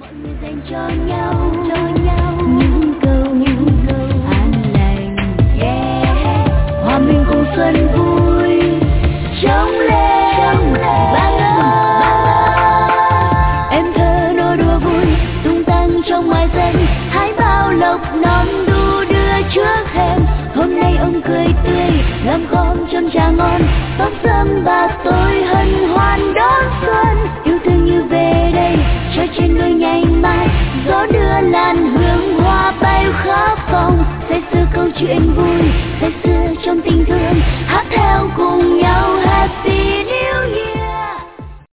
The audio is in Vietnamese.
dành cho nhau những câu an lành, hòa mình cùng xuân vui trống lên vang ơi. Em thơ nô đùa vui tung tăng trong ngoài sân, hái bao lộc non đu đưa trước thềm. Hôm nay ông cười tươi gom gom châm trà ngon, tóc râm bạc tôi hân hoan đón xuân. Yêu thương như về đây cho trên đôi nhảy mai, gió đưa làn hương hoa bay khắp phòng, say sưa câu chuyện vui.